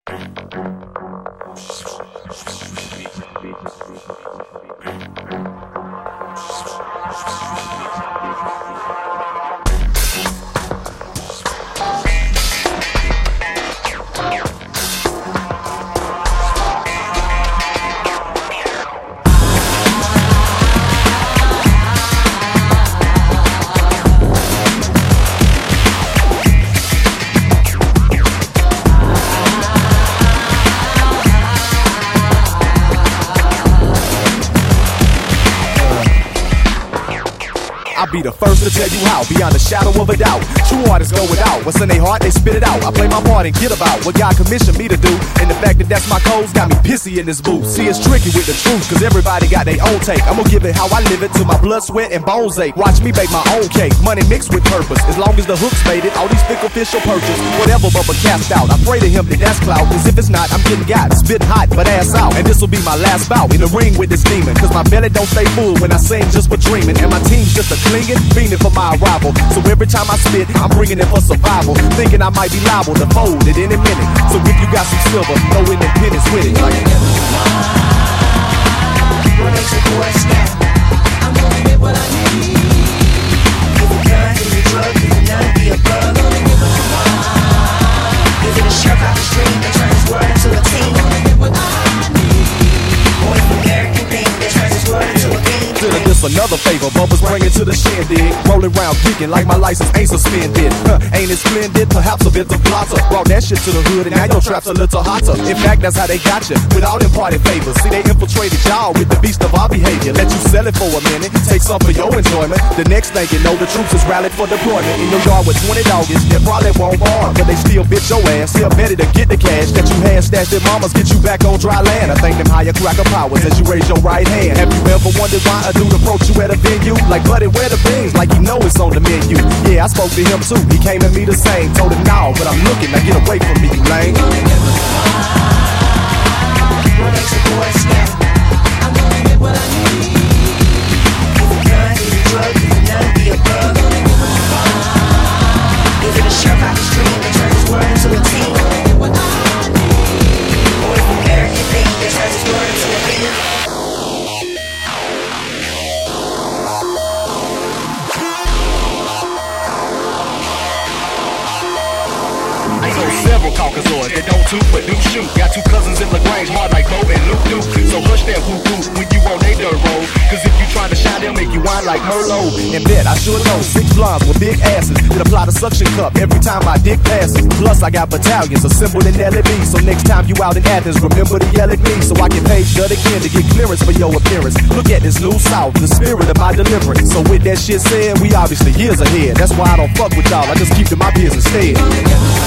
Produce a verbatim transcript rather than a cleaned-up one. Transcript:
I'll be the first to tell you how, beyond a shadow of a doubt. True artists go without what's in their heart, they spit it out. I play my part and get about what God commissioned me to do. And the fact that that's my codes got me pissy in this booth. See, it's tricky with the truth, cause everybody got their own take. I'm gonna give it how I live it till my blood, sweat, and bones ache. Watch me bake my own cake, money mixed with purpose. As long as the hook's faded, all these fickle fish will purchase. Whatever but cast out, I pray to him that that's clout. Cause if it's not, I'm getting got, spitting hot, but ass out. And this'll be my last bout in the ring with this demon. Cause my belly don't stay full when I sing just for dreaming. And my team's just a clinging, fiending for my arrival. So every time I spit, I'm bringing it for survival. Thinking I might be liable to fold at any minute. So if you got some silver, no independence with it. Like, what makes a boy snap? I'm gonna get what I need. Give a gun, give a drug, give a nut, be a bug. Gonna give a Is it a shark out the stream that turns his word into a team? Gonna get what I need. Or it's the American thing that turns his word into a game. Consider this another favor, bumpers bringing to the shindig. Rolling round geeking like my license ain't suspended. Huh, ain't it splendid? Perhaps a bit of plotter. Brought that shit to the hood and now your trap's a little hotter. In fact, that's how they got you, with all them party favors. See, they infiltrated y'all with the beast of our behavior. Let you sell it for a minute, take some for your enjoyment. The next thing you know, the troops is rallied for deployment. In your yard with twenty dogs, they probably won't arm, but they still bitch your ass. Still better to get the cash that you had stashed at mamas, get you back on dry land. I thank them higher cracker powers as you raise your right hand. Have you ever wondered why a dude approach you at a venue? Like, buddy, where the beans? Like, you know it's on the menu. Yeah, I spoke to him too, he came at me the same. Told him no, but I'm looking, now get away from me, you lame. What makes a boy snap? I'm gonna get what I need. Give a gun, give a drug, give a nut, be a bug. Gonna give a Is it a shark out the stream that turns his word into a team? Gonna get what I need. Or it's the American thing that turns his word into a beat. Several Caucasoids that don't toot but do shoot. Got two cousins in LaGrange, hard like Bo and Luke Duke. So hush that whoop whoop when you on they dirt road. Cause if you try to shine, they'll make you whine like Merlot. And bet I sure know six blondes with big asses that apply the suction cup every time my dick passes. Plus I got battalions assembled in L A B. So next time you out in Athens, remember to yell at me so I can page Judd again to get clearance for your appearance. Look at this new South, the spirit of my deliverance. So with that shit said, we obviously years ahead. That's why I don't fuck with y'all, I just keep to my biz instead.